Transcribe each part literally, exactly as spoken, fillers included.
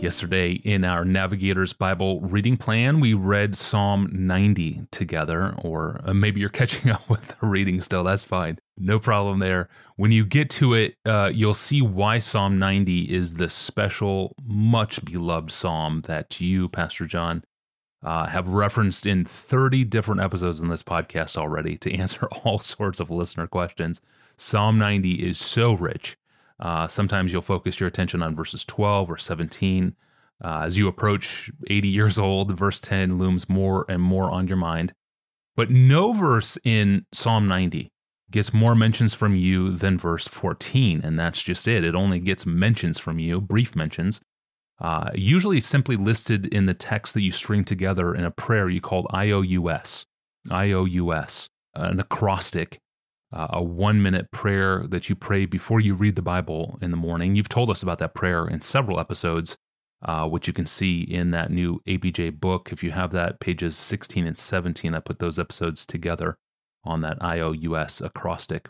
Yesterday in our Navigator's Bible reading plan, we read Psalm ninety together, or maybe you're catching up with the reading still. That's fine. No problem there. When you get to it, uh, you'll see why Psalm ninety is the special, much beloved psalm that you, Pastor John, uh, have referenced in thirty different episodes in this podcast already to answer all sorts of listener questions. Psalm ninety is so rich. Uh, sometimes you'll focus your attention on verses twelve or seventeen. Uh, as you approach eighty years old, verse ten looms more and more on your mind. But no verse in Psalm ninety gets more mentions from you than verse fourteen, and that's just it. It only gets mentions from you, brief mentions, uh, usually simply listed in the text that you string together in a prayer you called I O U S, I O U S, an acrostic. Uh, a one-minute prayer that you pray before you read the Bible in the morning. You've told us about that prayer in several episodes, uh, which you can see in that new A P J book. If you have that, pages sixteen and seventeen, I put those episodes together on that I O U S acrostic.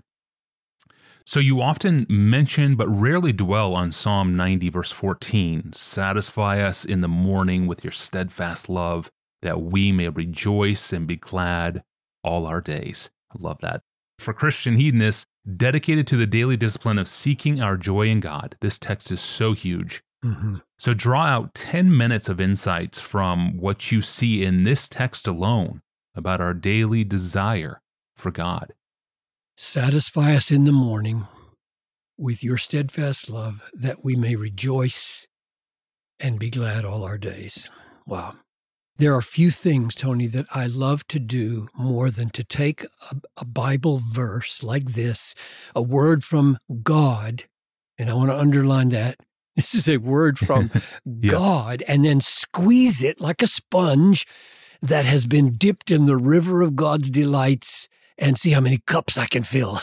So you often mention but rarely dwell on Psalm ninety, verse fourteen. Satisfy us in the morning with your steadfast love, that we may rejoice and be glad all our days. I love that. For Christian hedonists dedicated to the daily discipline of seeking our joy in God, this text is so huge. Mm-hmm. So draw out ten minutes of insights from what you see in this text alone about our daily desire for God. Satisfy us in the morning with your steadfast love, that we may rejoice and be glad all our days. Wow. There are few things, Tony, that I love to do more than to take a, a Bible verse like this, a word from God, and I want to underline that. This is a word from yeah. God, and then squeeze it like a sponge that has been dipped in the river of God's delights and see how many cups I can fill.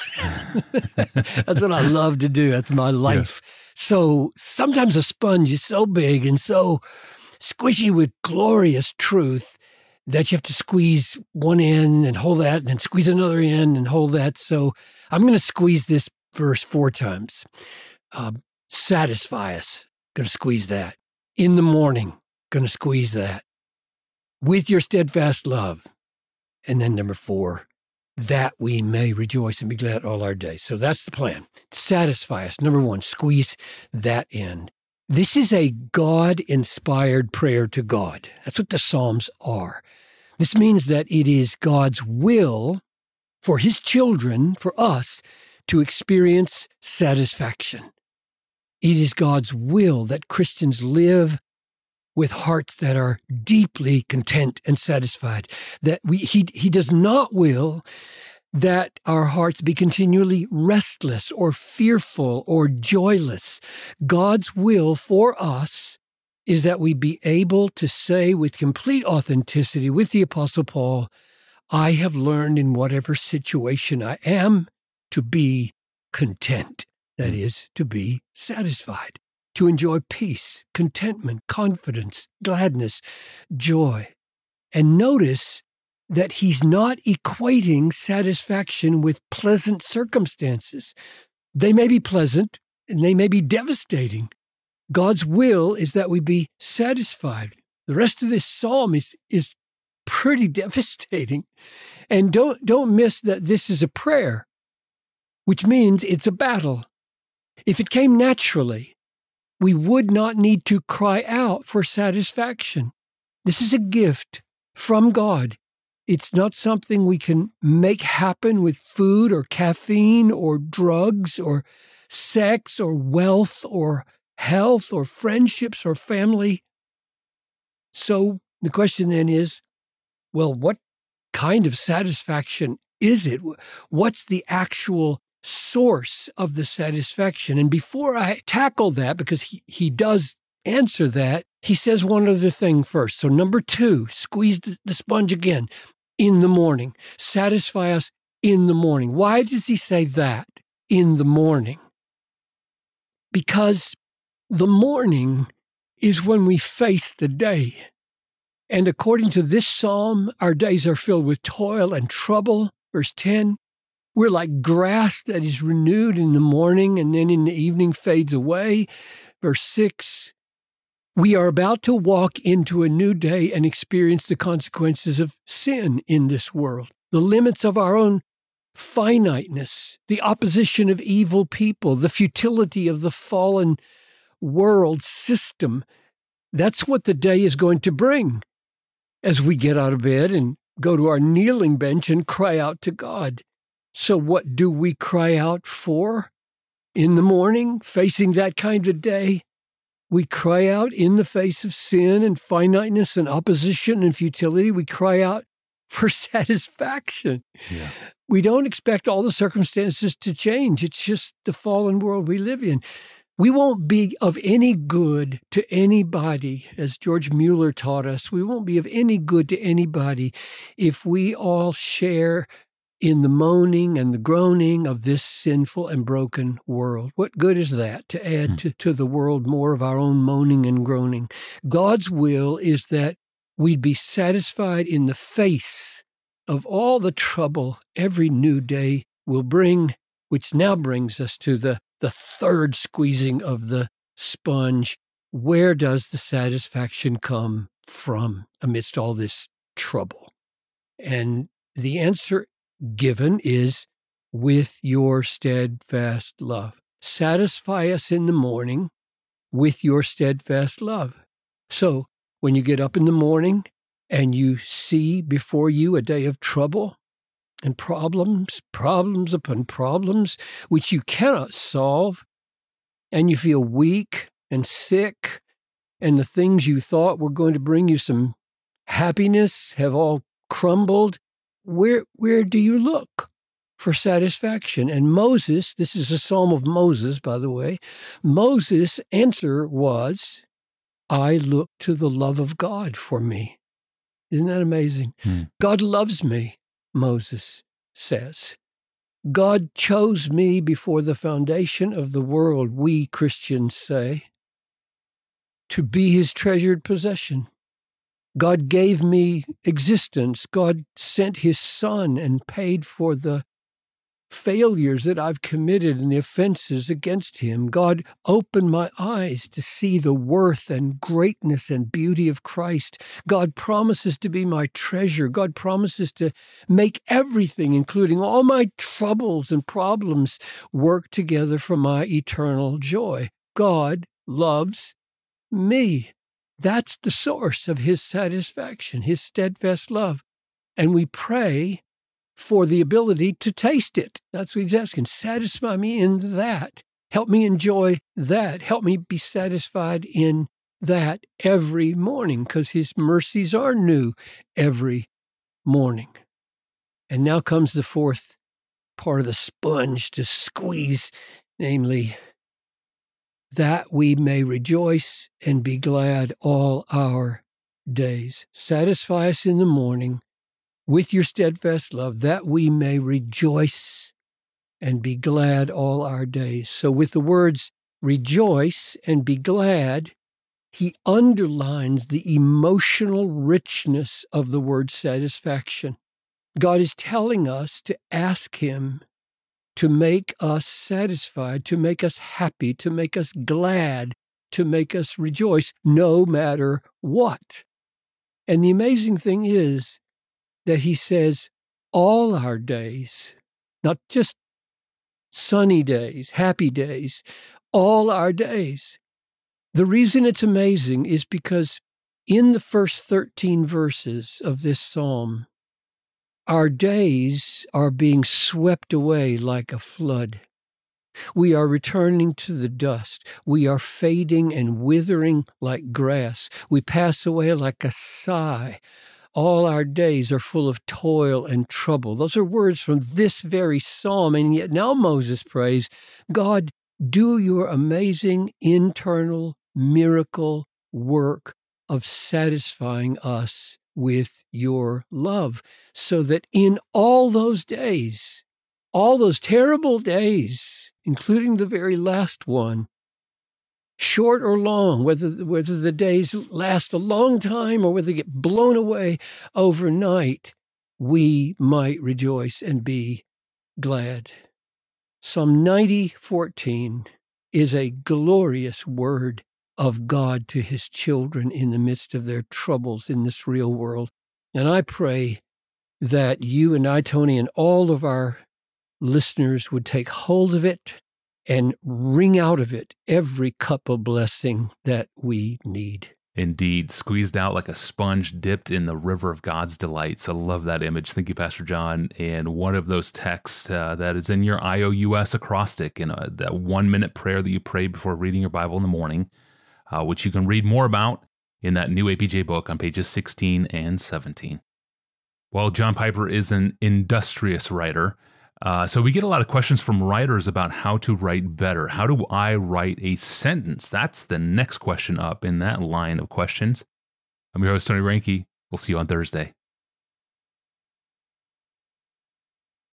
That's what I love to do. That's my life. Yeah. So sometimes a sponge is so big and so squishy with glorious truth that you have to squeeze one in and hold that and then squeeze another in and hold that. So I'm going to squeeze this verse four times. Um, satisfy us. Going to squeeze that. In the morning. Going to squeeze that. With your steadfast love. And then number four, that we may rejoice and be glad all our days. So that's the plan. Satisfy us. Number one, squeeze that in. This is a God-inspired prayer to God. That's what the Psalms are. This means that it is God's will for his children, for us, to experience satisfaction. It is God's will that Christians live with hearts that are deeply content and satisfied. That we, he, he does not will that our hearts be continually restless or fearful or joyless. God's will for us is that we be able to say with complete authenticity with the Apostle Paul, I have learned in whatever situation I am to be content. That is, to be satisfied, to enjoy peace, contentment, confidence, gladness, joy. And notice that he's not equating satisfaction with pleasant circumstances. They may be pleasant and they may be devastating. God's will is that we be satisfied. The rest of this psalm is, is pretty devastating. And don't, don't miss that this is a prayer, which means it's a battle. If it came naturally, we would not need to cry out for satisfaction. This is a gift from God. It's not something we can make happen with food or caffeine or drugs or sex or wealth or health or friendships or family. So the question then is, well, what kind of satisfaction is it? What's the actual source of the satisfaction? And before I tackle that, because he, he does answer that, he says one other thing first. So number two, squeeze the, the sponge again. In the morning. Satisfy us in the morning. Why does he say that? In the morning. Because the morning is when we face the day. And according to this psalm, our days are filled with toil and trouble. Verse ten, we're like grass that is renewed in the morning and then in the evening fades away. Verse six, We are about to walk into a new day and experience the consequences of sin in this world, the limits of our own finiteness, the opposition of evil people, the futility of the fallen world system. That's what the day is going to bring as we get out of bed and go to our kneeling bench and cry out to God. So what do we cry out for in the morning, facing that kind of day? We cry out in the face of sin and finiteness and opposition and futility. We cry out for satisfaction. Yeah. We don't expect all the circumstances to change. It's just the fallen world we live in. We won't be of any good to anybody, as George Mueller taught us. We won't be of any good to anybody if we all share in the moaning and the groaning of this sinful and broken world. What good is that, to add mm. to, to the world more of our own moaning and groaning? God's will is that we'd be satisfied in the face of all the trouble every new day will bring, which now brings us to the, the third squeezing of the sponge. Where does the satisfaction come from amidst all this trouble? And the answer given is with your steadfast love. Satisfy us in the morning with your steadfast love. So when you get up in the morning and you see before you a day of trouble and problems, problems upon problems, which you cannot solve, and you feel weak and sick, and the things you thought were going to bring you some happiness have all crumbled, where where do you look for satisfaction? And Moses, this is a psalm of Moses, by the way, Moses' answer was, I look to the love of God for me. Isn't that amazing? Hmm. God loves me, Moses says. God chose me before the foundation of the world, we Christians say, to be his treasured possession. God gave me existence. God sent his son and paid for the failures that I've committed and the offenses against him. God opened my eyes to see the worth and greatness and beauty of Christ. God promises to be my treasure. God promises to make everything, including all my troubles and problems, work together for my eternal joy. God loves me. That's the source of his satisfaction, his steadfast love. And we pray for the ability to taste it. That's what he's asking. Satisfy me in that. Help me enjoy that. Help me be satisfied in that every morning, because his mercies are new every morning. And now comes the fourth part of the sponge to squeeze, namely, that we may rejoice and be glad all our days. Satisfy us in the morning with your steadfast love, that we may rejoice and be glad all our days. So with the words rejoice and be glad, he underlines the emotional richness of the word satisfaction. God is telling us to ask him to make us satisfied, to make us happy, to make us glad, to make us rejoice, no matter what. And the amazing thing is that he says all our days, not just sunny days, happy days, all our days. The reason it's amazing is because in the first thirteen verses of this psalm, our days are being swept away like a flood. We are returning to the dust. We are fading and withering like grass. We pass away like a sigh. All our days are full of toil and trouble. Those are words from this very psalm. And yet now Moses prays, God, do your amazing internal miracle work of satisfying us with your love, so that in all those days, all those terrible days, including the very last one, short or long, whether, whether the days last a long time or whether they get blown away overnight, we might rejoice and be glad. Psalm ninety fourteen is a glorious word of God to his children in the midst of their troubles in this real world. And I pray that you and I, Tony, and all of our listeners would take hold of it and wring out of it every cup of blessing that we need. Indeed, squeezed out like a sponge dipped in the river of God's delights. I love that image. Thank you, Pastor John. And one of those texts uh, that is in your I O U S acrostic, and uh, that one-minute prayer that you pray before reading your Bible in the morning, uh, which you can read more about in that new A P J book on pages sixteen and seventeen. Well, John Piper is an industrious writer. Uh, so we get a lot of questions from writers about how to write better. How do I write a sentence? That's the next question up in that line of questions. I'm your host, Tony Reinke. We'll see you on Thursday.